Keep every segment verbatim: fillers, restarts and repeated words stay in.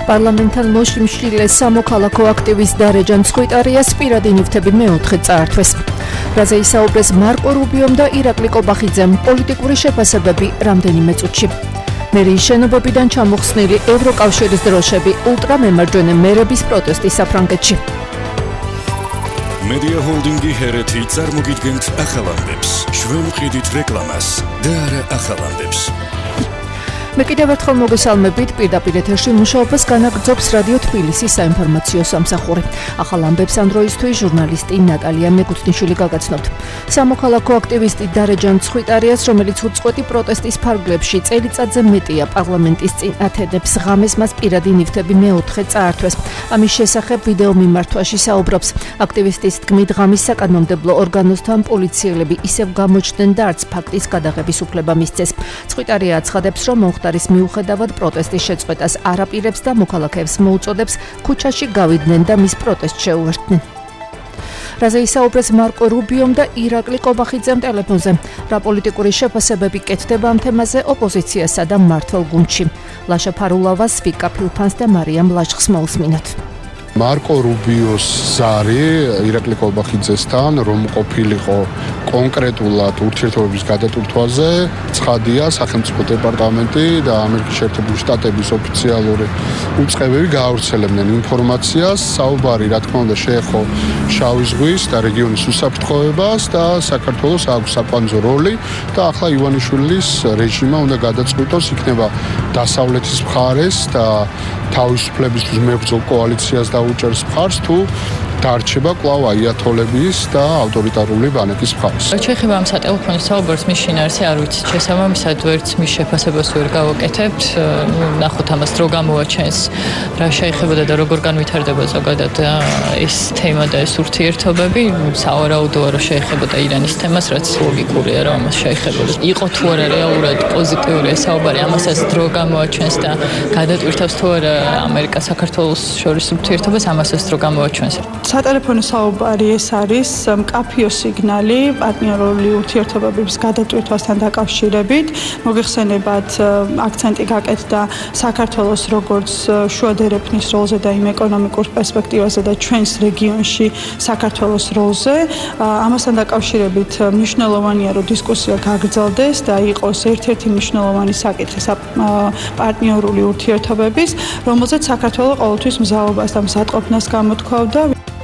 პარლამენტთან მოშიმშილე სამოქალაქო აქტივისტ დარეჯან ცხვიტარიას პირადი ნივთები მეოთხე წაართვეს. რაზე ისაუბრეს მარკო რუბიომ და ირაკლი კობახიძემ პოლიტიკური შეფასებები რამდენიმე წუთში. მერიის შენობებიდან ჩამოხსნილი ევროკავშირის დროშები ულტრამემარჯვენე მერების პროტესტი საფრანგეთში. Media Holdingi ჰერეთი წარმოგიდგენთ ახალამდებს. ჩვენ ვყიდით რეკლამას და არა ახალამდებს. მე კიდევ ერთხელ მოგესალმებით, პირდაპირ ეთერში მუშაობას განაგრძობს რადიო თბილისის საინფორმაციო სამსახური. ახალ ამბებს ამ დროისთვის ჟურნალისტი ნატალია მეგუთნიშვილი გაგაცნობთ. სამოქალაქო აქტივისტი დარეჯან ცხვიტარიას, რომელიც უწყვეტი პროტესტის ფარგლებში წელიწადზე მეტია პარლამენტის წინ ათედებს, ღამეს მას პირადი ნივთები მეოთხე წაართვეს. ამის შესახებ ვიდეო მიმართვაში საუბრობს. აქტივისტის თქმით, ღამის საკანონმდებლო ორგანოსთან პოლიციელები ისევ გამოჩნდნენ და არც ფაქტის გადაღების უფლება მისცეს. ცხვიტარია აცხადებს, რომ არის მიუხედავად პროტესტის შეწყვეტას არაპირებს და მოქალაქეებს მოუწოდებს ქუჩაში გავიდნენ და მის პროტესტს შეუერთდნენ. რაზე ისაუბრეს მარკო რუბიომ და ირაკლი კობახიძემ ტელეფონზე. რა პოლიტიკური შეფასებები კეთდება ამ თემაზე ოპოზიციასა და მმართველ გუნდში. ლაშა ფარულავას, ვიკა ფილფანს და მარიამ ლაშხს მოусმინოთ. მარკო რუბიოს ზარი ირაკლი კობახიძესთან რომ ყოფილიყო კონკრეტულად ურთიერთობების გადატვირთვაზე, ცხადია სახელმწიფო დეპარტამენტი და ამერიკის შეერთებული შტატების ოფიციალური უწყებები გაავრცელებდნენ ინფორმაციას. საუბარი, რა თქმა უნდა, შეეხო შავი ზღვის და რეგიონის უსაფრთხოებას და საქართველოს აქვს საკვანძო როლი და ახლა ივანიშვილის რეჟიმმა უნდა გადაწყვიტოს, იქნება დასავლეთის მხარეს და თავისუფლებისთვის მებრძოლ კოალიციას და უჭერს მხარს თუ დარჩება კვლავ აიათოლების და ავტორიტარული ბანაკის მხარეს. შეეხება ამ სატელეფონო საუბარს მის შინაარსი არ ვიცით. შესაბამისად ვერც მის შეფასებას ვერ გავაკეთებთ. ნახოთ ამას რო გამოაჩენს, რა შეეხებოდა და როგორ განვითარდება ზოგადად ეს თემა და ეს ურთიერთობები. სავარაუდოა რომ შეეხებოდა ირანის თემას, რაც ლოგიკურია რომ ამას შეეხებოდა. იყო თუ არა რეალურად პოზიტიური საუბარი, ამასაც დრო გამოაჩენს და გადატვირთავს თუ არა ამერიკა საქართველოს შორის ურთიერთობას, ამასაც დრო გამოაჩენს. სატელეფონო საუბარი ეს არის მკაფიო სიგნალი პარტნიორული ურთიერთობების გადატვირთვასთან დაკავშირებით. მოგეხსენებათ, აქცენტი გაკეთდა საქართველოს როგორც შუადერეფნის როლზე და იმ ეკონომიკურ პერსპექტივაზე და ჩვენს რეგიონში საქართველოს როლზე. ამასთან დაკავშირებით მნიშვნელოვანია, რომ დისკუსია გაგრძელდეს და იყოს ერთ-ერთი მნიშვნელოვანი საკითხი პარტნიორული ურთიერთობების, რომელზეც საქართველო ყოველთვის მზაობას და მზადყოფნას გამოთქვავდა.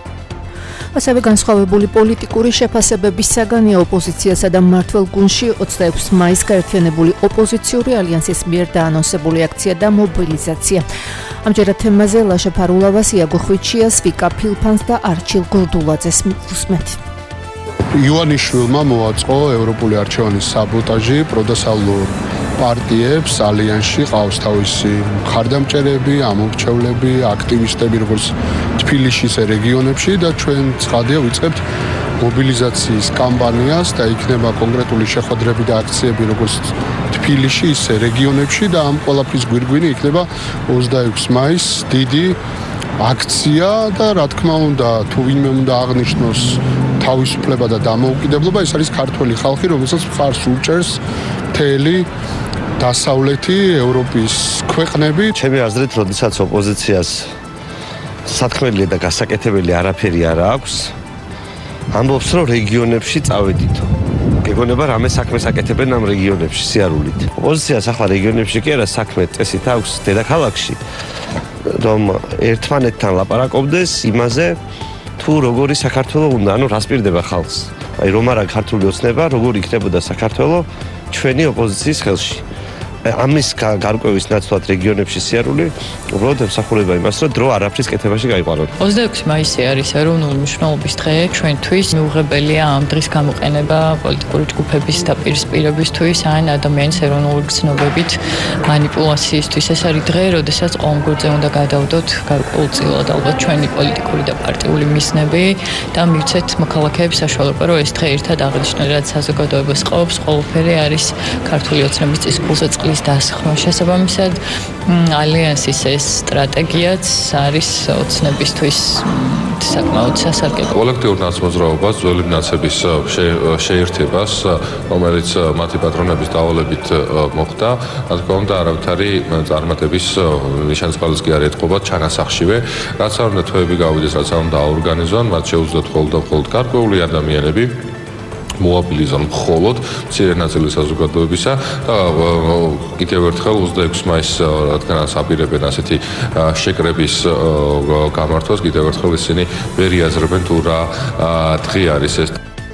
ასევე განსხვავებული პოლიტიკური შეფასებების საგანია ოპოზიციასა და მმართველ გუნდში ოცდაექვსი მაისს გაერთიანებული ოპოზიციური ალიანსის მიერ დაანონსებული აქცია და მობილიზაცია. ამჯერად თემაზე ლაშა ფარულავას, იაგო ხვიჩიას, ვიკა ფილფანს და არჩილ გორდულაძეს ვუსმენთ. ივანიშვილმა მოაწყო ევროპული არჩევანის საბოტაჟი პროდასავლურ პარტიებს ალიანსში ყავს თავისი მხარდამჭერები, ამომრჩევლები, აქტივისტები როგორც თბილისში, ისე რეგიონებში და ჩვენ ცხადია ვიწყებთ მობილიზაციის კამპანიას და იქნება კონკრეტული შეხვედრები და აქციები როგორც თბილისში, ისე რეგიონებში და ამ ყველაფრის გვირგვინი იქნება ოცდაექვსი მაისს დიდი აქცია და რა თქმა უნდა, თუ ვინმე უნდა აღნიშნოს თავისუფლება და დამოუკიდებლობა, ეს არის ქართველი ხალხი, რომელსაც მხარს უჭერს მთელი დასავლეთი ევროპის ქვეყნები. ჩემი აზრით, როდესაც ოპოზიციას სათქმელია და გასაკეთებელი არაფერი არ აქვს, ამბობს, რომ რეგიონებში წავედითო. გეგონება რამე საქმეს აკეთებენ ამ რეგიონებში სიარულით. ოპოზიციას ახლა რეგიონებში კი არა საქმე წესით აქვს დედაქალაქში, რომ ერთმანეთთან ლაპარაკობდეს იმაზე, თუ როგორი საქართველო უნდა, ანუ რას პირდება ხალხს. აი რომ არა ქართული ოცნება, როგორ იქნებოდა საქართველო ჩვენი ოპოზიციის ხელში. ამის გარკვევის ნაცვლად რეგიონებში სიარული უბრალოდ ემსახურება იმას, რომ დრო არაფრის კეთებაში გაიყვანონ. ოცდაექვსი მაისი არის ეროვნული მნიშვნელობის დღე ჩვენთვის. მიუღებელია ამ დღის გამოყენება პოლიტიკური ჯგუფების დაპირისპირებისთვის ან ადამიანის ეროვნული გრძნობებით მანიპულაციისთვის. ეს არის დღე, როდესაც ყოველგვარზე უნდა გადავდოთ გარკვეულწილად ალბათ ჩვენი პოლიტიკური და პარტიული მიზნები და მივცეთ მოქალაქეებს საშუალება, რომ ეს დღე ერთად აღნიშნონ, რაც საზოგადოებას ყოფს, ყველაფერი არის ქართული ოცნების წისქვილზე წყლის დასხმა. შესაბამისად, ალიანსის ეს სტრატეგიაც არის ოცნებისთვის საკმაოდ სასარგებლო. კოლექტიურ ნაცმოძრაობას, ძველი ნაცების შეერთებას, რომელიც მათი პატრონების დავალებით მოხდა, რა თქმა უნდა, არავითარი წარმატების ნიშანსყალს კი არ ეთყობა ჩანასახშივე, რაც არ უნდა თვეები გავიდეს, რაც არ უნდა აორგანიზონ, მათ შეუძლოთ მხოლოდ და მხოლოდ გარკვეული ადამიანები მოაბილიზონ მხოლოდ მცირე ნაწილი საზოგადოებისა და კიდევ ერთხელ ოცდაექვსი მაისს რადგანაც აპირებენ ასეთი შეკრების გამართვას, კიდევ ერთხელ ისინი ვერ იაზრებენ თუ რა დღე არის ეს.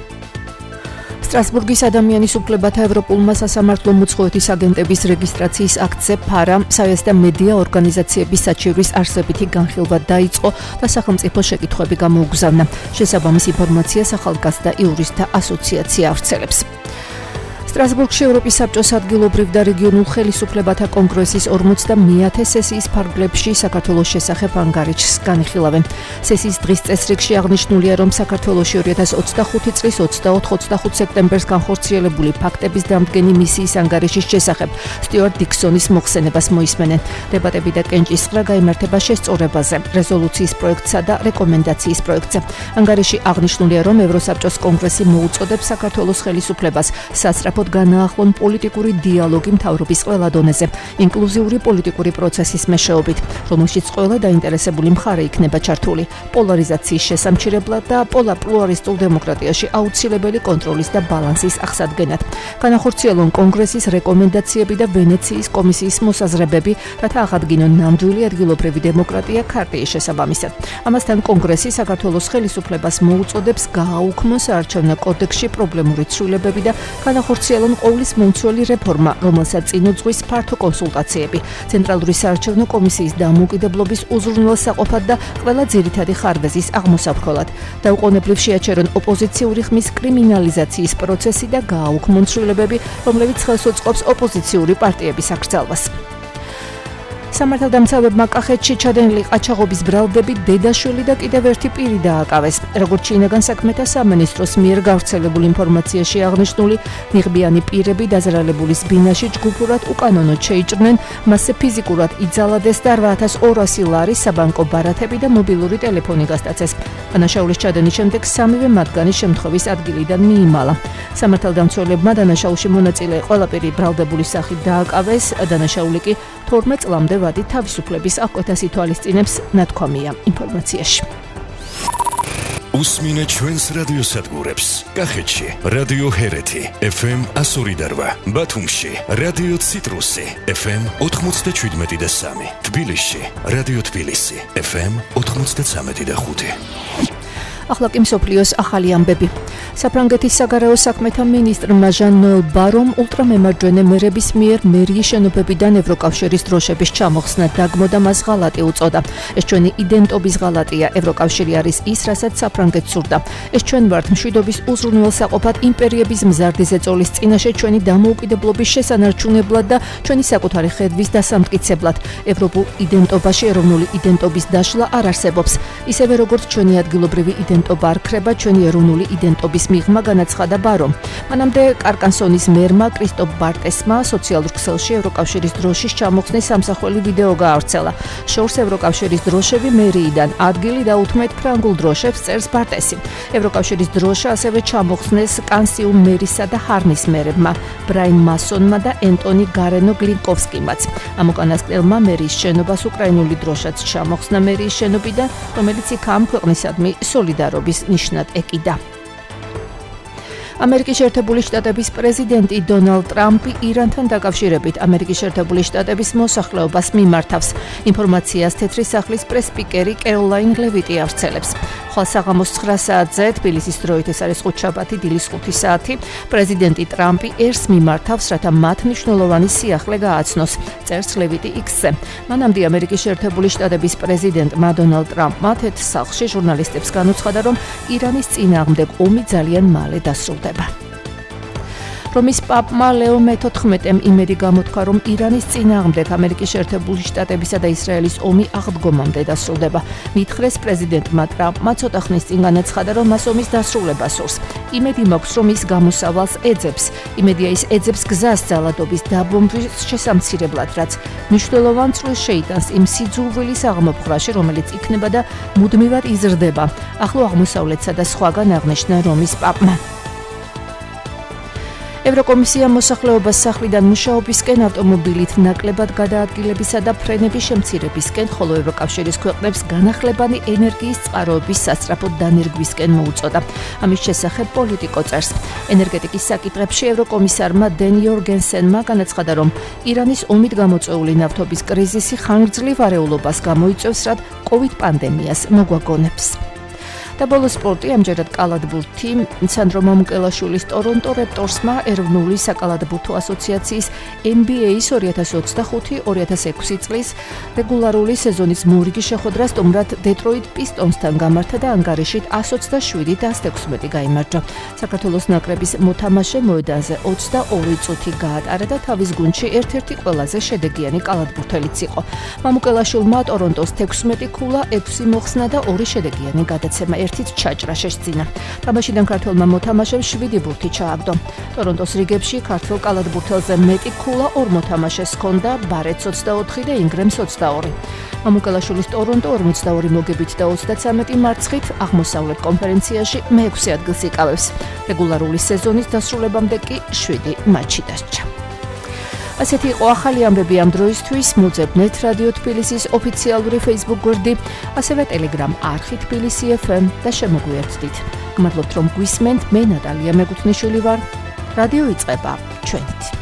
სტრასბურგის ადამიანის უფლებათა ევროპულმა სასამართლო მოწყვეტის აგენტების რეგისტრაციის აქტზე ფარა, საველე და მედია ორგანიზაციების საჩივრის არსებითი განხილვა დაიწყო და სახელმწიფო შეკითხვები გამოუგზავნა. შესაბამის ინფორმაციას ახალგაზრდა იურისტთა ასოციაცია ავრცელებს. სტრასბურგში ევროპის საბჭოს ადგილობრივ და რეგიონულ ხელისუფლებათა კონგრესის ორმოცდამეათე სესიის ფარგლებში საქართველოს შესახებ ანგარიშს განიხილავენ. სესიის დღის წესრიგში აღნიშნულია, რომ საქართველოში ორი ათას ოცდახუთი წლის ოცდაოთხ ოცდახუთ სექტემბერს განხორციელებული ფაქტების დამდგენი მისიის ანგარიშის შესახებ სტიუარტ დიქსონის მოხსენებას მოისმენენ. დებატები და კენჭისყრა გაიმართება შესწორებაზე, რეზოლუციის პროექტსა და რეკომენდაციის პროექტზე. ანგარიში აღნიშნულია, რომ ევროსაბჭოს კონგრესი მოუწოდებს საქართველოს ხელისუფლებას სასწრაფო განაახლონ პოლიტიკური დიალოგი მთავრობის ყველა დონეზე, ინკლუზიური პოლიტიკური პროცესის მეშვეობით, რომელშიც ყველა დაინტერესებული მხარე იქნება ჩართული, პოლარიზაციის შესამჩნევად და პლურალისტურ დემოკრატიაში აუცილებელი კონტროლის და ბალანსის აღსადგენად. განახორციელონ კონგრესის რეკომენდაციები და ვენეციის კომისიის მოსაზრებები, რათა აღადგინონ ნამდვილი ადგილობრივი დემოკრატია ქარტიის შესაბამისად. ამასთან კონგრესი საქართველოს ხელისუფლებას მოუწოდებს გააუქმოს საარჩევნო კოდექსში პრობლემური ცვლილებები და განახორციელონ ყოვლის მომცველი რეფორმა, რომელსაც წინ უძღვის ფართო კონსულტაციები, ცენტრალური საარჩევნო კომისიის დამოუკიდებლობის უზრუნველსაყოფად და ყველა ძირითადი ხარვეზის აღმოსავრხელად. დაუყოვნებლივ შეაჩერონ ოპოზიციური ხმის კრიმინალიზაციის პროცესი და გააუქმონ ცვლილებები, რომლებიც ხელს უწყობს ოპოზიციური პარტიების აკრძალვას. სამართალდამცავებმა კახეთში ჩადენილი ყაჩაღობის ბრალდები, დედაშვილი და კიდევ ერთი პირი დააკავეს. როგორც შინაგან საქმეთა სამინისტროს მიერ გავრცელებულ ინფორმაციაში აღნიშნული, ნიღბიანი პირები დაზრალებულის ბინაში ჯგუფურად უკანონოდ შეიჭრნენ, მასზე ფიზიკურად იძალადეს და რვა ათას ორასი ლარი საბანკო ბარათები და მობილური ტელეფონი გასტაცეს. დანაშაულის ჩადენის შემდეგ სამივე მათგანი შემთხვევის ადგილიდან მიიმალა. სამართალდამცველებმა დანაშაულში მონაწილე ყველა პირი ბრალდებულის სახით დააკავეს, დანაშაული კი თორმეტ წლამდე ვადი თავისუფლების აღკვეთას ითვალისწინებს, ნათქვამია ინფორმაციაში. უსმინე ჩვენს რადიოსადგურებს. კახეთში რადიო ჰერეთი ეფ ემ εκατო ორი და რვა, ბათუმში რადიო ციტრუსი ეფ ემ ოთხმოცდაშვიდმეტი და სამი, თბილისში რადიო თბილისი ეფ ემ ოთხმოცდაცამეტი და ხუთი. ახლა კი მსოფლიოს ახალი ამბები. საფრანგეთის საგარეო საქმეთა მინისტრმა ჟან-ნოელ ბარომ ულტრამემარჯვენე მერების მიერ მერიის შენობებიდან ევროკავშირის დროშების ჩამოხსნა დაგმო და მას ღალატი უწოდა. ეს ჩვენი იდენტობის ღალატია, ევროკავშირი არის ის, რასაც საფრანგეთს სურდა. ეს ჩვენ ვართ მშვიდობის უზრუნველსაყოფად იმპერიების მზარდი ზეწოლის წინაშე ჩვენი დამოუკიდებლობის შესანარჩუნებლად და ჩვენი საკუთარი ხედვის დასამტკიცებლად. ევროპულ იდენტობაში ეროვნული იდენტობის დაშლა არ არსებობს. ისევე როგორც ჩვენი ადგილობრივი იდენტობა არ ქრება, ჩვენი ეროვნული იდენტობის მიღმა განაცხადა ბარომ. მანამდე კარკანსონის მერმა კრისტოპ ბარტესმა სოციალურ ქსელში ევროკავშირის დროშის ჩამოხსნის სამსახველი ვიდეო გაავრცელა. შორს ევროკავშირის დროშები მერიიდან ადგილი დაუთმეთ ფრანგულ დროშებს, წერს ბარტესი. ევროკავშირის დროშა ასევე ჩამოხსნეს კანსიუმ მერისა და ჰარნის მერებმა, ბრაინ მასონმა და ენტონი გარენო გლინკოვსკიმაც. ამ უკანასკნელმა მერიის შენობას უკრაინული დროშაც ჩამოხსნა მერიის შენობიდან, რომელიც იქ ამ ქვეყნისადმი სოლიდარობის ნიშნად ეკიდა. ამერიკის შეერთებული შტატების პრეზიდენტი დონალდ ტრამპი ირანთან დაკავშირებით ამერიკის შეერთებული შტატების მოსახლეობას მიმართავს. ინფორმაციას თეთრი სახლის პრეს-სპიკერი კეროლაინ ლევიტი ავრცელებს. ხვალ საღამოს ცხრა საათზე თბილისის დროით, ეს არის ხუთშაბათი დილის ხუთი საათი, პრეზიდენტი ტრამპი ერს მიმართავს, რათა მათ მნიშვნელოვანი სიახლე გააცნოს, წერს ლევიტი იქსზე. მანამდე ამერიკის შეერთებული შტატების პრეზიდენტმა დონალდ ტრამპმა თეთრ სახლში ჟურნალისტებს განუცხადა, რომ ირანის წინააღმდეგ ომი ძალიან მალე დასრულდება. რომის პაპმა ლეო მეთოთხმეტემ იმედი გამოთქვა, რომ ირანის წინააღმდეგ ამერიკის შეერთებული შტატებისა და ისრაელის ომი აღდგომამდე დასრულდება. მითხრეს პრეზიდენტმა ტრამპმა ცოტა ხნის წინ განაცხადა, რომ მას ომის დასრულება სურს. იმედი მაქვს, რომ ის გამოსავალს ეძებს. იმედია ის ეძებს გზას ძალადობის დაბომბვის შესამცირებლად, რაც მნიშვნელოვან წვლილს შეიტანს იმ სიძულვილის აღმოფხვრაში, რომელიც იქნება და მუდმივად იზრდება. ახლო აღმოსავლეთსა და სხვაგან აღნიშნა რომის პაპმა. ევროკომისია მოსახლეობას სახლიდან მუშაობისკენ, ავტომობილით ნაკლებად გადაადგილებისა და ფრენების შემცირებისკენ, ხოლო ევროკავშირის ქვეყნებს განახლებანი ენერგიის წყაროების სასწრაფო დანერგვისკენ მოუწოდა. ამის შესახებ პოლიტიკო წერს. ენერგეტიკის საკითხებში ევროკომისარმა დენ იორგენსენმა განაცხადა, რომ ირანის ომით გამოწვეული ნავთობის კრიზისი ხანგრძლივ არეულობას გამოიწვევს, რაც კოვიდ პანდემიას მოგვაგონებს. და ბოლო სპორტი ამჯერად კალათბურთი სანდრო მამუკელაშვილის ტორონტო რეპტორსმა ეროვნული საკალათბურთო ასოციაციის ენ ბი ეის ორი ათას ოცდახუთი ორი ათას ექვსი წლის რეგულარული სეზონის მორიგი შეხვედრა სტუმრად დეტროიტ პისტონსთან გამართა და ანგარიშით ას ოცდაშვიდი და ას ექვსმეტი გაიმარჯვა. საქართველოს ნაკრების მოთამაშე მოედანზე ოცდაორი წუთი გაატარა და თავის გუნდში ერთ-ერთი ყველაზე შედეგიანი კალათბურთელიც იყო. მამუკელაშვილმა ტორონტოს თექვსმეტი ქულა, ექვსი მოხსნა და ორი შედეგიანი გადაცემა ერთით ჩაჭრა შეშცინა. თამაშიდან ქართველმა მოთამაშემ შვიდი ბურთი ჩააგდო. ტორონტოს რიგებში ქართველ კალათბურთელზე მეტი ქულა ორ მოთამაშეს ჰქონდა, ბარეთს ოცდაოთხი და ინგრემს ოცდაორი. მამუკელაშვილის ტორონტო ორმოცდაორი მოგებით და ოცდაცამეტი მარცხით აღმოსავლეთ კონფერენციაში მეექვსე ადგილს იკავებს. რეგულარული სეზონის დასრულებამდე კი შვიდი მატჩი დასჭა. ასეთი იყო ახალი ამბები ამ დროისთვის. მოძებნეთ რადიო თბილისის ოფიციალური Facebook გვერდი, ასევე Telegram არხი თბილისი ეფ ემ და შემოგვიერთდით. გმადლობთ რომ გვისმენთ. მე ნატალია მეკუთვნიშვილი ვარ. რადიო იწყება ჩვენით.